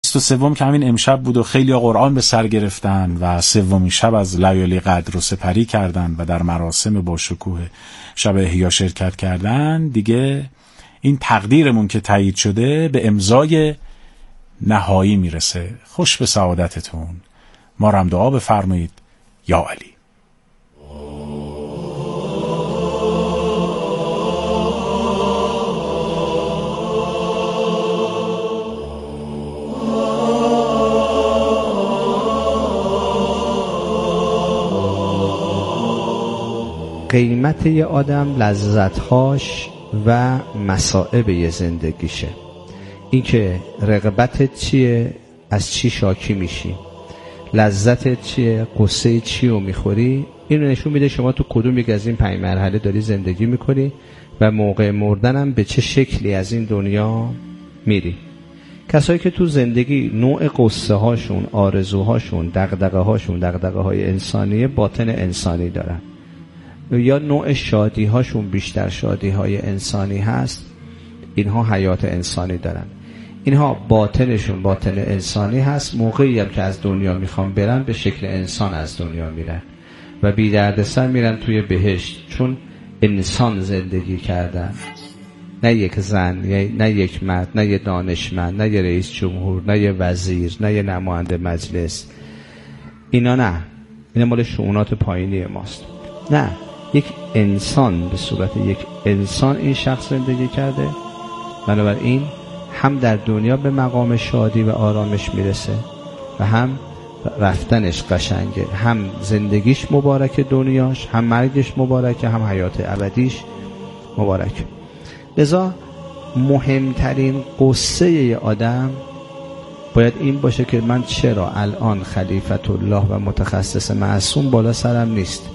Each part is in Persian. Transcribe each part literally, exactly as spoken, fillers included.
بیست و سوم که همین امشب بود و خیلی قرآن به سر گرفتن و سومین شب از لیالی قدر رو سپری کردن و در مراسم با شکوه شب احیا شرکت کردن، دیگه این تقدیرمون که تایید شده به امضای نهایی میرسه. خوش به سعادتتون. ما رو هم دعا بفرمایید. یا علی. قیمت یه آدم لذتهاش و مصائب یه زندگیشه. این که رغبتت چیه، از چی شاکی میشی، لذتت چیه، قصه چی رو میخوری، این رو نشون میده شما تو کدوم یک از این پنج مرحله داری زندگی میکنی و موقع مردنم به چه شکلی از این دنیا میری. کسایی که تو زندگی نوع قصه هاشون، آرزوهاشون، دغدغه هاشون، دغدغه های انسانی باطن انسانی دارن یا نوع شادی هاشون بیشتر شادی های انسانی هست، اینها حیات انسانی دارن. اینها باطنشون باطن انسانی هست، موقعی هم که از دنیا میخوان برن به شکل انسان از دنیا میرن و بی دردسر میرن توی بهشت، چون انسان زندگی کردن، نه یک زن، نه یک مرد، نه یک دانشمند، نه یک رئیس جمهور، نه یک وزیر، نه یک نماینده مجلس. اینا نه، اینا مال شؤونات پایینی ماست. نه، یک انسان به صورت یک انسان این شخص زندگی کرده، بنابراین هم در دنیا به مقام شادی و آرامش میرسه و هم رفتنش قشنگه، هم زندگیش مبارکه دنیاش، هم مرگش مبارکه، هم حیات ابدیش مبارکه. لذا مهمترین قصه ی آدم باید این باشه که من چرا الان خلیفت الله و متخصص معصوم بالا سرم نیست،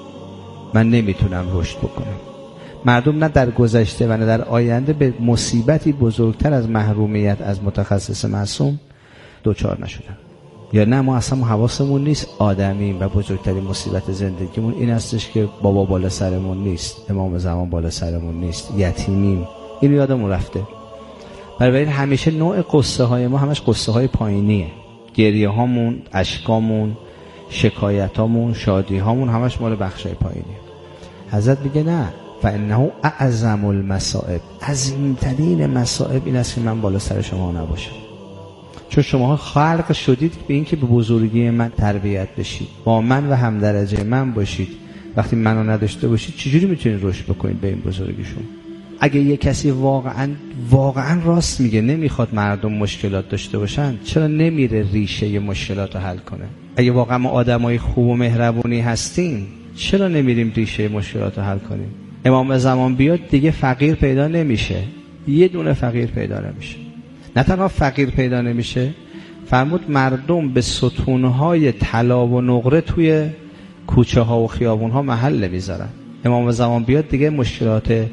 من نمیتونم رشد بکنم. مردم نه در گذشته و نه در آینده به مصیبتی بزرگتر از محرومیت از متخصص معصوم دوچار نشدن. یا نه، ما اصلا حواسمون نیست آدمیم و بزرگترین مصیبت زندگیمون این هستش که بابا بالا سرمون نیست، امام زمان بالا سرمون نیست، یتیمیم. این یادمون رفته. بنابراین همیشه نوع قصه های ما همش قصه های پایینیه. گریه هامون، اشکامون، شکایت هامون، شادی هامون همش مال بخش های پایینیه. حضرت میگه نه، فانه اعظم المصائب، عظیمترین مصائب این است که من بالا سر شما نباشم. چون شما خلق شدید به این که به بزرگی من تربیت بشید، با من و هم درجه من باشید. وقتی منو نداشته باشید چجوری میتونید رشد بکنید به این بزرگیشون؟ اگه یه کسی واقعا واقعا راست میگه نمیخواد مردم مشکلات داشته باشن، چرا نمیره ریشه مشکلات رو حل کنه؟ اگه واقعا ما آدمای خوب و مهربونی هستیم، چرا نمیریم ریشه مشکلات رو حل کنیم؟ امام زمان بیاد دیگه فقیر پیدا نمیشه، یه دونه فقیر پیدا نمیشه. نه تنها فقیر پیدا نمیشه، فرمود مردم به ستونهای طلا و نقره توی کوچه ها و خیابون ها محل نمیذارن. امام زمان بیاد دیگه مشکلات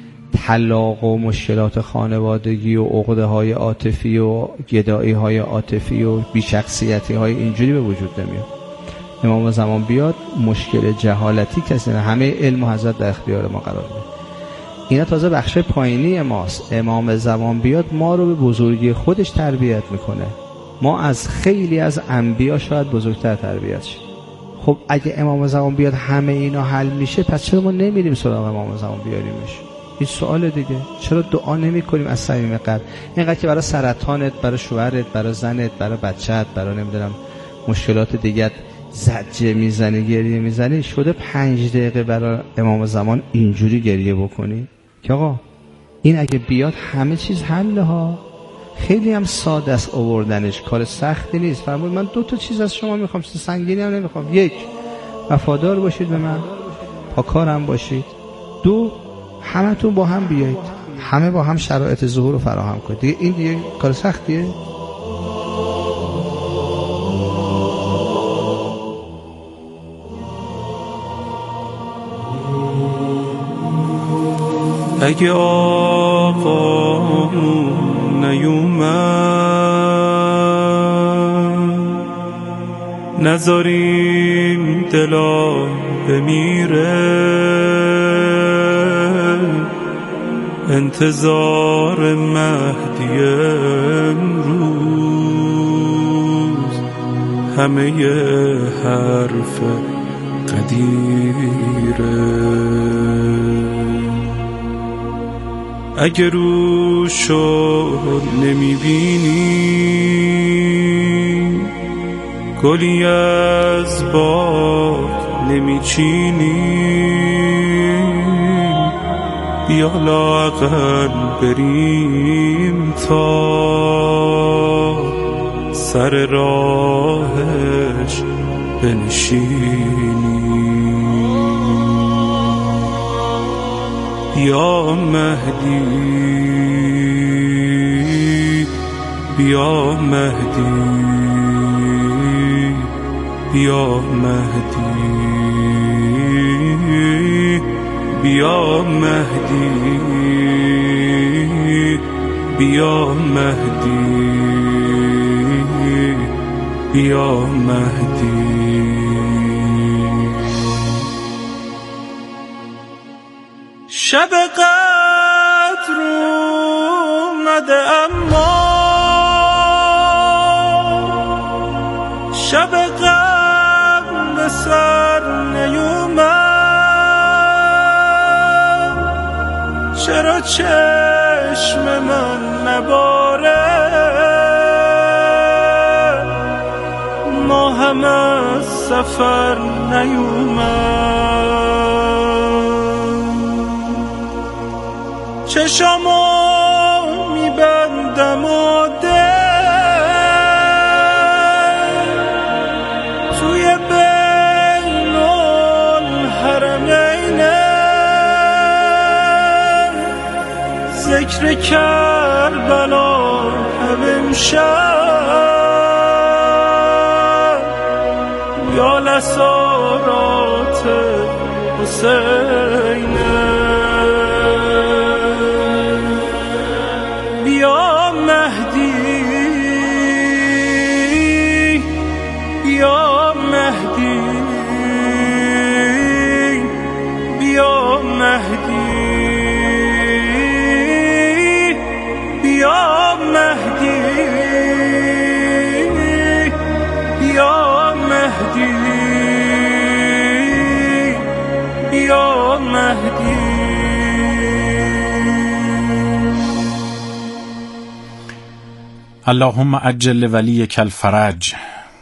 طلاق و مشکلات خانوادگی و عقده های عاطفی و گدایی های عاطفی و بیشخصیتی های اینجوری به وجود نمیاد. امام زمان بیاد مشکل جهالتی کسی نه، همه علم و حضرت در اختیار ما قرار میده. اینا تازه بخش پایینی ماست. امام زمان بیاد ما رو به بزرگی خودش تربیت میکنه. ما از خیلی از انبیا شاید بزرگتر تربیت شیم. خب اگه امام زمان بیاد همه اینا حل میشه، پس چرا ما نمیریم سراغ امام زمان بیاریمش؟ این سوال دیگه. چرا دعا نمی کنیم از صمیم قلب؟ اینقدر که برای سرطانت، برای شوهرت، برای زنت، برای بچت، برای نمیدونم مشکلات دیگه زجه میزنی، گریه میزنی، شده پنج دقیقه برای امام زمان اینجوری گریه بکنی که آقا این اگه بیاد همه چیز حله ها. خیلی هم ساده است آوردنش، کار سختی نیست. فرمود من دو تا چیز از شما میخوام، چیز سنگینی هم نمیخوام. یک، وفادار باشید به من، پاکارم باشید. دو، همتون با هم بیایید، همه با هم شرایط ظهور رو فراهم کنید. دیگه این دیگه کار سختیه؟ اگه آقا نیومد نذاریم دلا بمیره، انتظار مهدی امروز همه حرف قدیره. اگه روشو نمیبینی گلی از باغ نمیچینی، بیا لااقل بریم تا سر راهش بنشینی. بیا مهدی، بیا مهدی، بیا مهدی، بیا مهدی، بیا مهدی، بیا مهدی. شب قدر اومده اما شب غم به سر نیومد. چرا چشم من نباره ما هم از سفر نیومد. چشمو میبندم و دل توی بین الحرمینه ذکر کربلا هم امشب یا لسارات حسینه. بیا مهدی، بیا مهدی، بیا مهدی، بیا مهدی، بیا مهدی، بیا مهدی. اللهم عجل ولیک الفرج.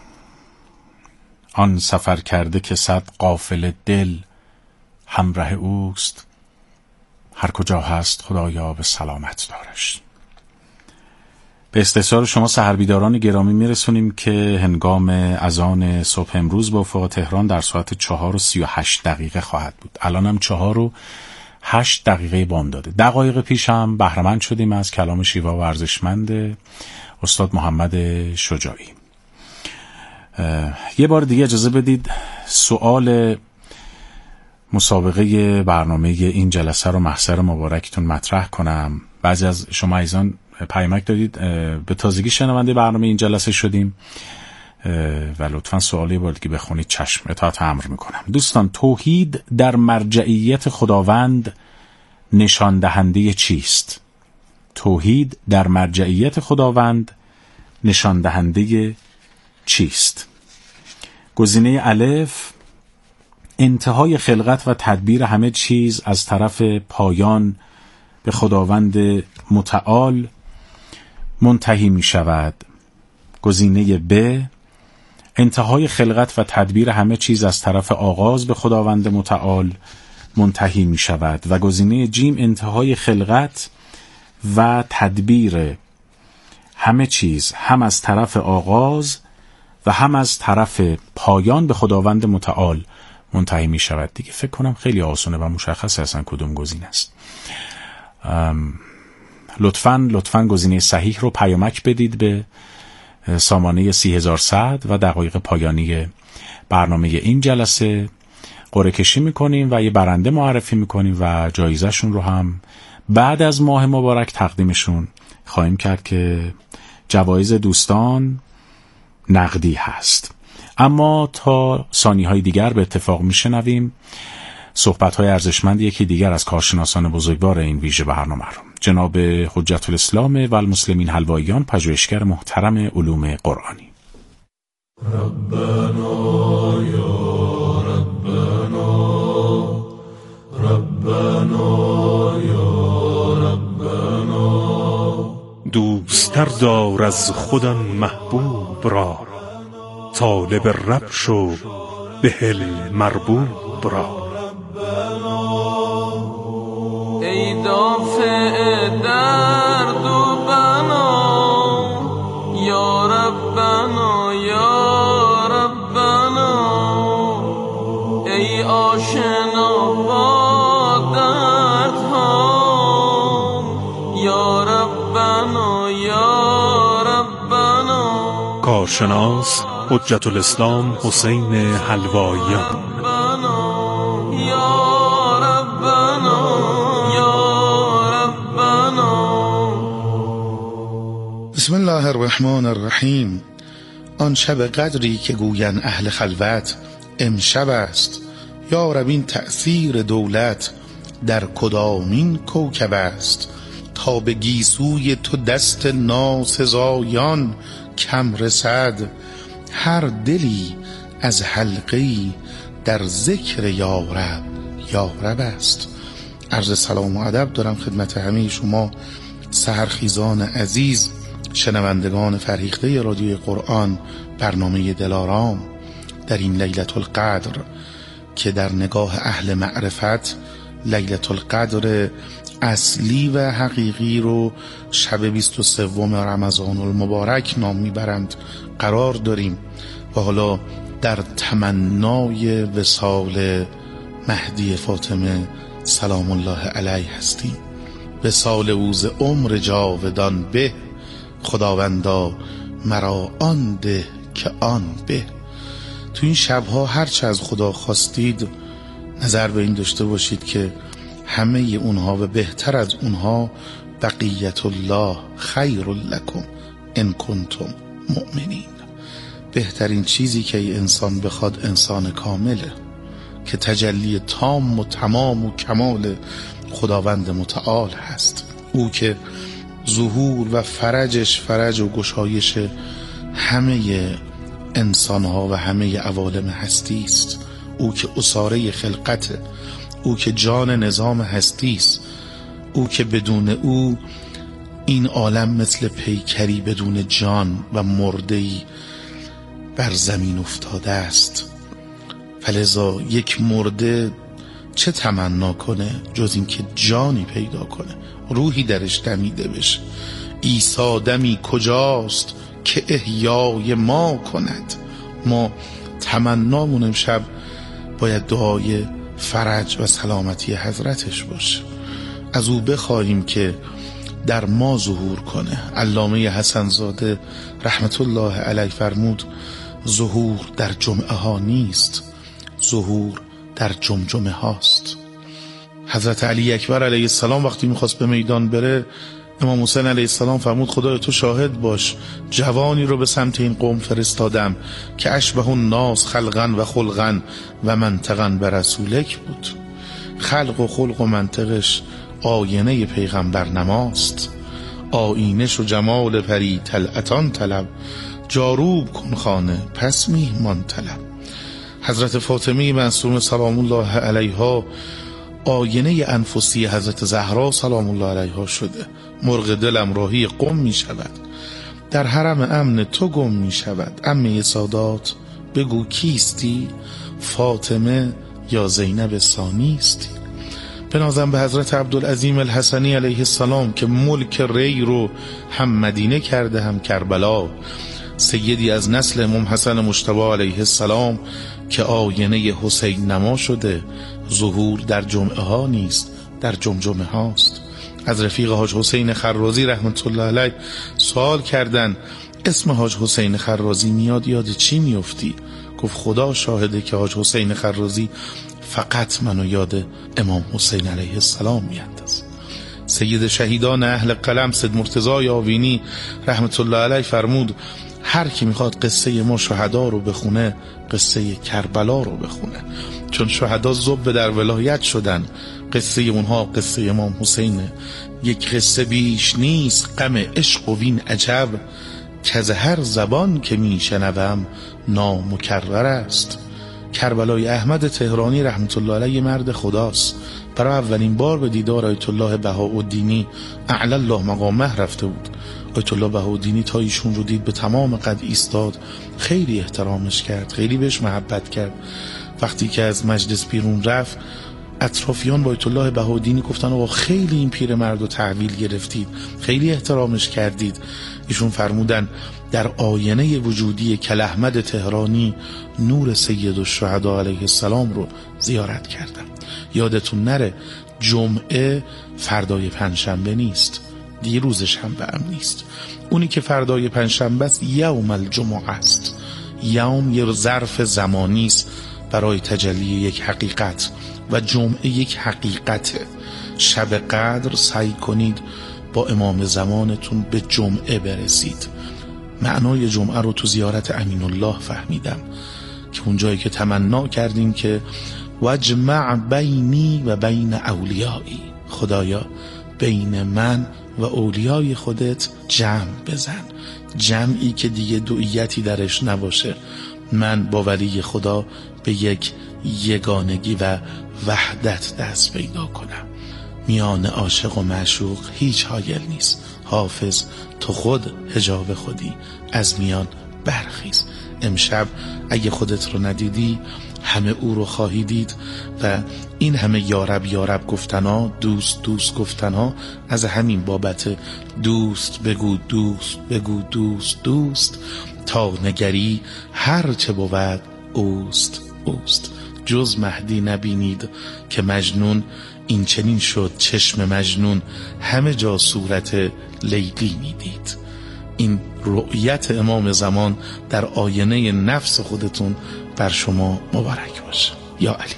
آن سفر کرده که صد قافله دل همراه اوست، هر کجا هست خدایا به سلامت دارش. به استحضار شما سحربیداران گرامی میرسونیم که هنگام اذان صبح امروز به افق تهران در ساعت چهار و سی و هشت دقیقه خواهد بود. الان هم چهار و هشت دقیقه بامداده. دقایق پیش هم بهره‌مند شدیم از کلام شیوا و ارزشمند استاد محمد شجاعی. یه بار دیگه اجازه بدید سوال مسابقه برنامه این جلسه رو محضر مبارکتون مطرح کنم. بعضی از شما عزیزان پیامک دادید به تازگی شنونده برنامه این جلسه شدیم و لطفا سوالی بار دیگه بخونید. چشم، اطاعت امر میکنم. دوستان، توحید در مرجعیت خداوند نشان دهنده چیست؟ توحید در مرجعیت خداوند نشان دهنده چیست؟ گزینه الف، انتهای خلقت و تدبیر همه چیز از طرف پایان به خداوند متعال منتهی می شود. گزینه ب، انتهای خلقت و تدبیر همه چیز از طرف آغاز به خداوند متعال منتهی می شود. و گزینه جیم، انتهای خلقت و تدبیر همه چیز هم از طرف آغاز و هم از طرف پایان به خداوند متعال منتهی می شود. دیگه فکر کنم خیلی آسونه و مشخص اصلا کدوم گزینه است. لطفاً لطفاً گزینه صحیح رو پیامک بدید به سامانه سی هزار صد و دقایق پایانی برنامه این جلسه. قرعه کشی میکنیم و یه برنده معرفی میکنیم و جایزهشون رو هم بعد از ماه مبارک تقدیمشون خواهیم کرد که جوایز دوستان نقدی هست. اما تا ثانیه‌های دیگر به اتفاق میشنویم صحبت‌های ارزشمند یکی دیگر از کارشناسان بزرگوار این ویژه برنامه رو، جناب حجت الاسلام و المسلمین حلواییان، پژوهشگر محترم علوم قرآنی. ربنا یا ربنا ربنا یا ربنا دوستر دار از خودان محبوب را، طالب رب شو بهل مربوب را. ای دافع درد و بنا یا ربنا یا ربنا، ای آشنا با دردها یا ربنا یا ربنا. کارشناس حجت الاسلام حسین حلواییان. بسم الله الرحمن الرحیم. آن شب قدری که گوین اهل خلوت امشب است، یا رب این تأثیر دولت در کدامین کوکب است، تا به گیسوی تو دست ناسزایان کم رسد، هر دلی از حلقه‌ای در ذکر یا رب یا رب است. عرض سلام و ادب دارم خدمت همه شما سحرخیزان عزیز، شنوندگان فرهیخته رادیوی قرآن، برنامه دلارام در این لیلة القدر که در نگاه اهل معرفت لیلة القدر اصلی و حقیقی رو شب بیست و سوم رمضان المبارک نام میبرند قرار داریم و حالا در تمنای وصال مهدی فاطمه سلام الله علیه هستیم. وصال اوز عمر جاودان به، خداوندا مرا آن ده که آن به. تو این شبها هرچه از خدا خواستید نظر به این داشته باشید که همه اونها و بهتر از اونها بقیت الله خیر لکم ان کنتم مؤمنین. بهترین چیزی که ای انسان بخواد انسان کامله که تجلی تام و تمام و کمال خداوند متعال هست، او که ظهور و فرجش فرج و گشایش همه انسانها و مثل عوالم هستی است، او که اساره خلقت، او که جان نظام هستی است، او که بدون او این عالم مثل پیکری بدون جان و مرده‌ای بر زمین افتاده است. فلذا یک مرده چه تمنا کنه جز این که جانی پیدا کنه، روحی درش دمیده بشه. عیسی دمی کجاست که احیای ما کند. ما تمنامون امشب باید دعای فرج و سلامتی حضرتش باشه، از او بخواهیم که در ما ظهور کنه. علامه حسن زاده رحمت الله علیه فرمود ظهور در جمعه ها نیست، ظهور در جمجمه هاست. حضرت علی اکبر علیه السلام وقتی میخواست به میدان بره، امام حسین علیه السلام فرمود خدای تو شاهد باش، جوانی رو به سمت این قوم فرستادم که اشبه الناس خلقا و خلقا و منطقا به رسولک بود. خلق و خلق و منطقش آینه پیغمبر نماست، آینش و جمال پری طلعتان طلب، جاروب کن خانه پس میهمان طلب. حضرت فاطمه معصومه سلام الله علیها آینه انفسی حضرت زهرا سلام الله علیها شده. مرغ دلم راهی قم می شود، در حرم امن تو گم می شود. عمه سادات بگو کیستی، فاطمه یا زینب ثانیستی. بنازم به حضرت عبدالعظیم الحسنی علیه السلام که ملک ری رو هم مدینه کرده هم کربلا، سیدی از نسل امام حسن مجتبی علیه السلام که آینه حسین نما شده. ظهور در جمعه ها نیست، در جمجمه هاست. از رفیق حاج حسین خرازی رحمت الله علیه سوال کردن اسم حاج حسین خرازی میاد یاد چی میفتی؟ گفت خدا شاهده که حاج حسین خرازی فقط منو یاد امام حسین علیه السلام میاندازه. سید شهیدان اهل قلم سید مرتضی آوینی رحمت الله علیه فرمود هر کی میخواد قصه ما شهدا رو بخونه قصه کربلا رو بخونه، چون شهدا ذوب در ولایت شدن. قصه اونها قصه امام حسینه. یک قصه بیش نیست غم عشق و وین عجب، کز هر زبان که میشنوم نامکرر است. کربلای احمد تهرانی رحمت الله علیه مرد خداست. برای اولین بار به دیدار آیت الله بهاءالدینی اعلی الله مقامه رفته بود. آیت الله بهاءالدینی تا ایشون رو دید به تمام قد ایستاد، خیلی احترامش کرد، خیلی بهش محبت کرد. وقتی که از مجلس بیرون رفت، اطرافیان با آیت الله بهاءالدینی گفتن آقا خیلی این پیرمرد رو تحویل گرفتید، خیلی احترامش کردید. ایشون فرمودن در آینه وجودی کل احمد تهرانی نور سید الشهدا علیه السلام رو زیارت کردم. یادتون نره جمعه فردای پنجشنبه نیست، دیروز شنبه هم نیست. اونی که فردای پنجشنبه است یوم الجمعه است. یوم یه ظرف زمانی است برای تجلی یک حقیقت و جمعه یک حقیقته. شب قدر سعی کنید با امام زمانتون به جمعه برسید. معنای جمعه رو تو زیارت امین الله فهمیدم که اونجایی که تمنا کردیم که وجمع بینی و بین اولیایی، خدایا بین من و اولیای خودت جمع بزن، جمعی که دیگه دوئیتی درش نباشه، من با ولی خدا به یک یگانگی و وحدت دست پیدا کنم. میان عاشق و معشوق هیچ حایل نیست. حافظ تو خود حجاب خودی، از میان برخیز. امشب اگه خودت رو ندیدی همه او رو خواهی دید و این همه یارب یارب گفتنها، دوست دوست گفتنها از همین بابت دوست بگو دوست بگو دوست دوست تا نگری هر چه بود اوست اوست. جز مهدی نبینید که مجنون این چنین شد، چشم مجنون همه جا صورت لیلی میدید. این رؤیت امام زمان در آینه نفس خودتون بر شما مبارک باشه. یا علی.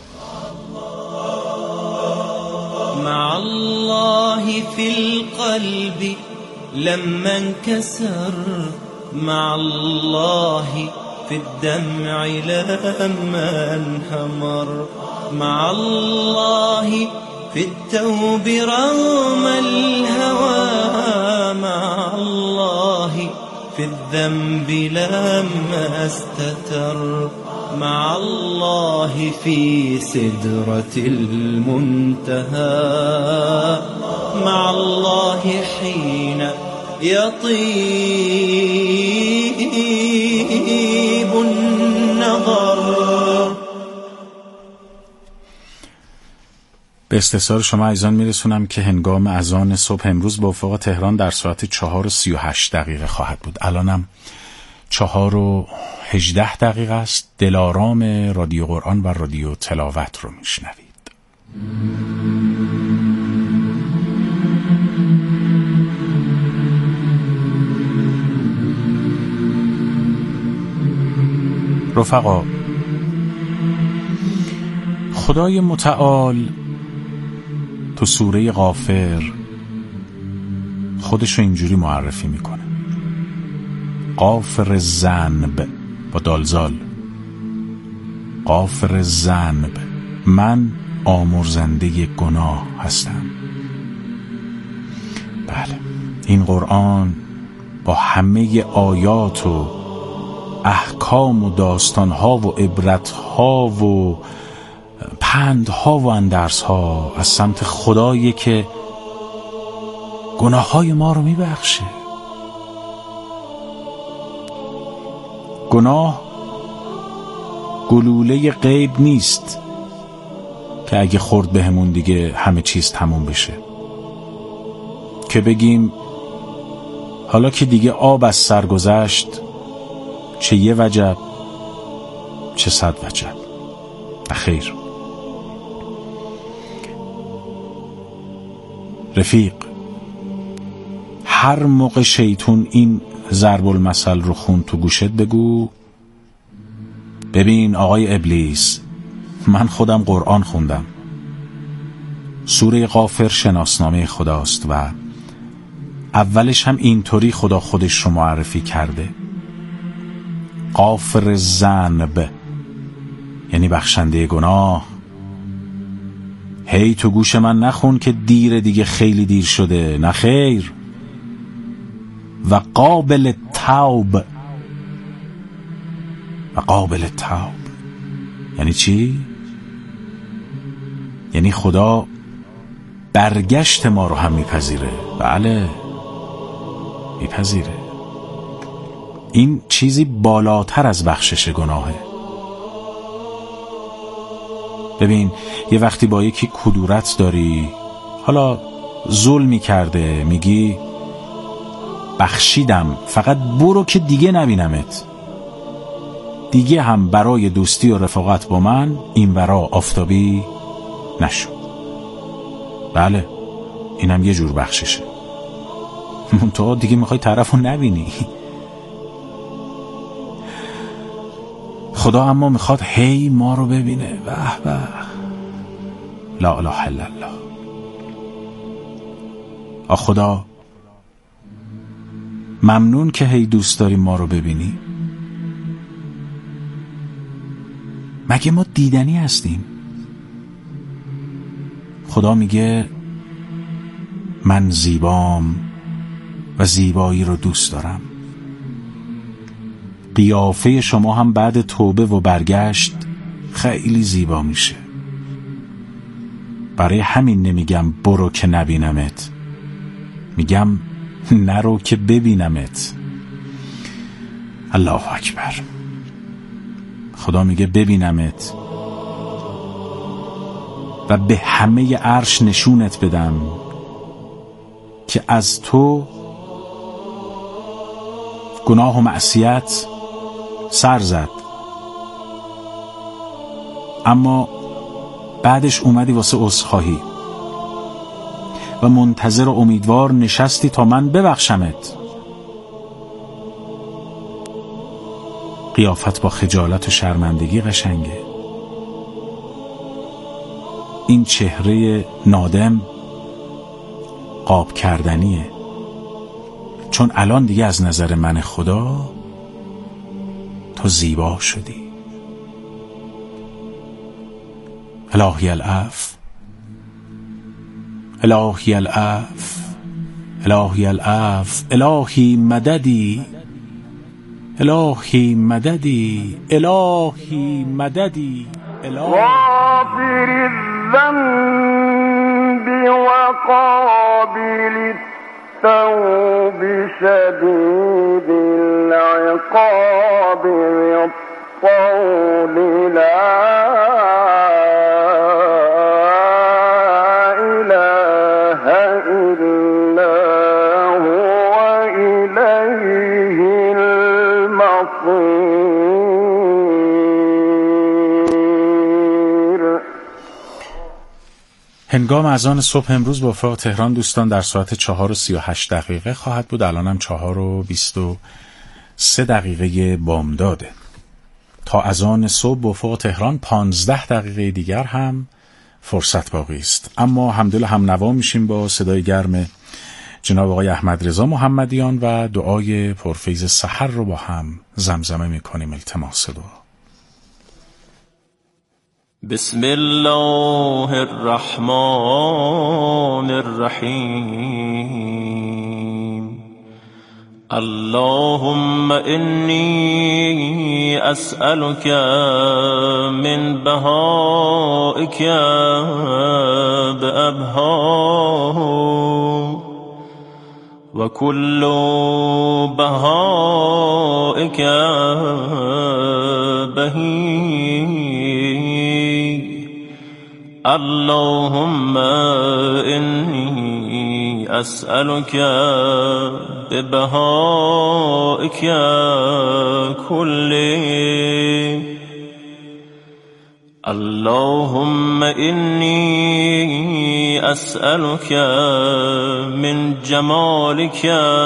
مع الله في القلب لما انكسر، مع الله في الدمع لما انهمر، مع الله في التوب رغم الهوى، مع الله في الذنب لما استتر، مع الله في سدرة المنتهى، مع الله حين يطيب النظر. به استفسار شما عزیزان میرسونم که هنگام اذان صبح امروز به افق تهران در ساعت چهار و سی و هشت دقیقه خواهد بود. الانم چهار و هجده دقیقه است. دلارام رادیو قرآن و رادیو تلاوت رو میشنوید. رفقا، خدای متعال تو سوره غافر خودشو اینجوری معرفی میکنه: غافر الذنب با دالزال، غافر الذنب، من آمرزنده گناه هستم. بله، این قرآن با همه آیات و احکام و داستانها و عبرتها و پندها و اندرسها از سمت خدایی که گناههای ما رو میبخشه. گناه گلوله غیب نیست که اگه خورد بهمون دیگه همه چیز تموم بشه، که بگیم حالا که دیگه آب از سر گذشت چه یه وجب چه صد وجب. نخیر رفیق، هر موقع شیطون این ضرب المثل رو خون تو گوشت بگو ببین آقای ابلیس، من خودم قرآن خوندم. سوره غافر شناسنامه خداست و اولش هم اینطوری خدا خودش رو معرفی کرده: غافر الذنب، یعنی بخشنده گناه. هی تو گوش من نخون که دیر دیگه خیلی دیر شده، نه خیر. و قابل توب و قابل توب. یعنی چی؟ یعنی خدا برگشت ما رو هم میپذیره. بله میپذیره. این چیزی بالاتر از بخشش گناهه. ببین یه وقتی با یکی کدورت داری، حالا ظلمی کرده، میگی بخشیدم فقط برو که دیگه نبینمت، دیگه هم برای دوستی و رفاقت با من این ورا آفتابی نشو. بله اینم یه جور بخششه. تو دیگه میخوای طرفو نبینی. خدا اما میخواد هی ما رو ببینه. به به، لا اله الا الله. آ خدا ممنون که هی دوست داری ما رو ببینی. مگه ما دیدنی هستیم؟ خدا میگه من زیبام و زیبایی رو دوست دارم. قیافه شما هم بعد توبه و برگشت خیلی زیبا میشه. برای همین نمیگم برو که نبینمت، میگم نرو که ببینمت. الله اکبر. خدا میگه ببینمت و به همه عرش نشونت بدم که از تو گناه و معصیت سر زد، اما بعدش اومدی واسه عذرخواهی و منتظر و امیدوار نشستی تا من ببخشمت. قیافت با خجالت و شرمندگی قشنگه. این چهره نادم قاب کردنیه، چون الان دیگه از نظر من خدا تو زیبا شدی. الهی العفو، الهی العفو، الهی العفو، الهی مددی، الهی مددی، الهی مددی، غافر الذنب وقابل التوب شديد العقاب والطول لا إله إلا هو إليه المصير. هنگام اذان صبح امروز با وفا تهران دوستان در ساعت چهار و سی و هشت دقیقه خواهد بود. الانم چهار و بیست و سه دقیقه بامداده. تا اذان صبح با وفا تهران پانزده دقیقه دیگر هم فرصت باقی است. اما همدل هم نوا میشیم با صدای گرم جناب آقای احمد رضا محمدیان و دعای پرفیض سحر رو با هم زمزمه میکنیم. التماس دعا. بسم الله الرحمن الرحیم. اللهم إني أسألك من بهائك بأبهاه وكل بهائك بهي. اللهم إني أسألك ببهائك كله. اللهم إني أسألك من جمالك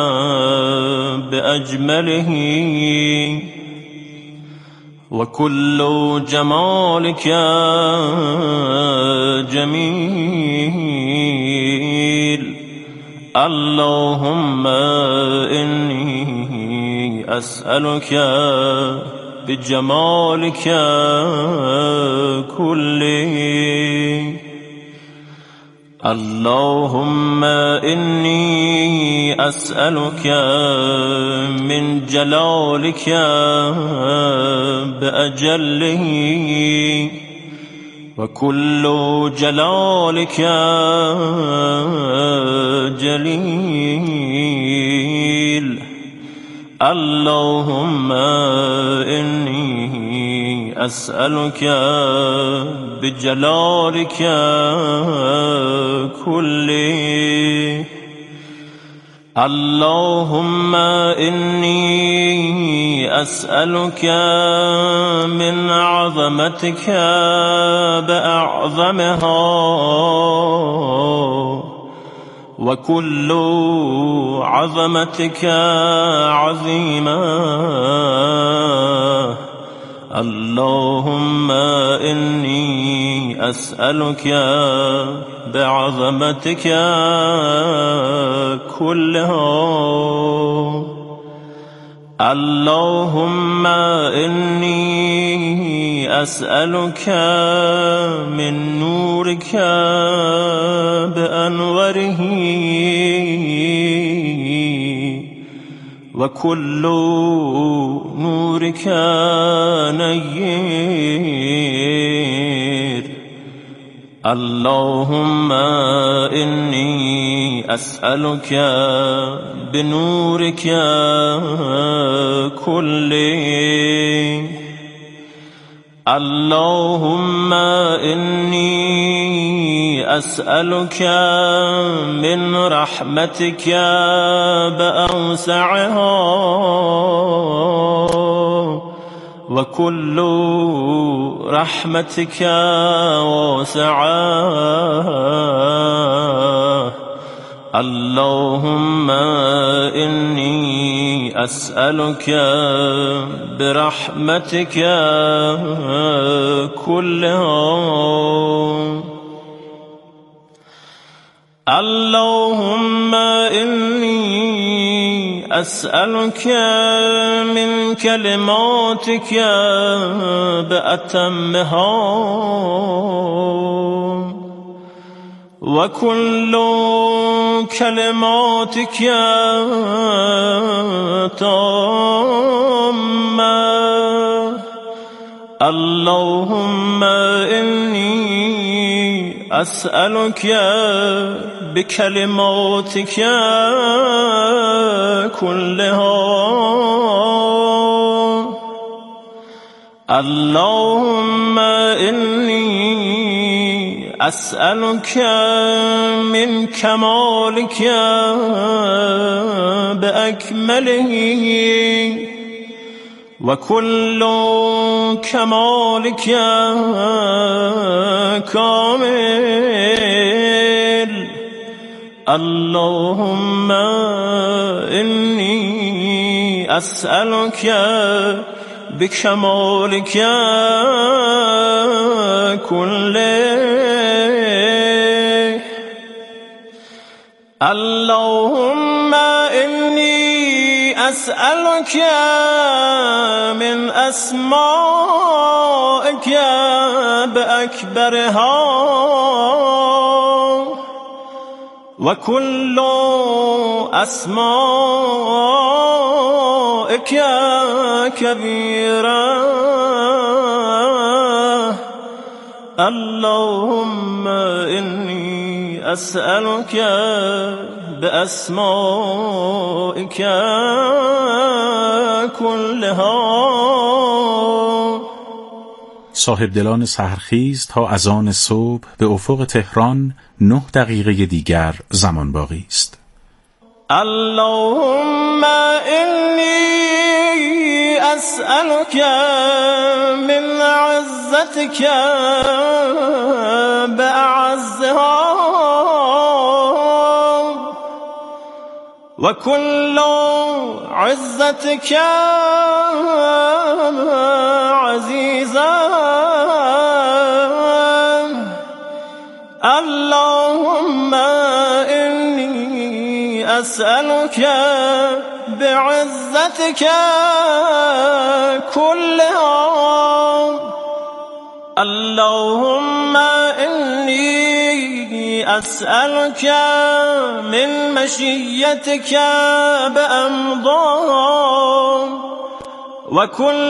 بأجمله وكل جمالك جميل. اللهم إني أسألك بجمالك كله. اللهم إني أسألك من جلالك بأجله وكل جلالك جليل. اللهم إني أسألك بجلالك كله. اللهم إني أسألك من عظمتك بأعظمها وكل عظمتك عظيمة. اللهم إني أسألك بعظمتك كلها. اللهم إني أسألك من نورك بأنوره وكل نورك نير. اللهم إني أسألك بنورك كله. اللهم إني أسألك من رحمتك بأوسعها وكل رحمتك واسعة. اللهم إني أسألك برحمتك كلها. اللهم إني أسألك من كلماتك بأتمها وكل كلماتك تامة. اللهم إني أسألك بكلماتك كلها. اللهم إني أسألك من كمالك بأكمله وكل كمالك كامل. اللهم إني أسألك بكمالك كله. اللهم إني أسألك من أسمائك بأكبرها وكل أسمائك كبيرة. اللهم إني أسألك بأسمائك كلها. صاحب دلان سحرخیز تا اذان صبح به افق تهران نه دقیقه دیگر زمان باقی است. اللهم إني أسألك من عزتك بأعزها وكل عزتك عزيزا. اللهم إني أسألك بعزتك كلها. اللهم إني أسألك من مشيتك بأمضاء وكل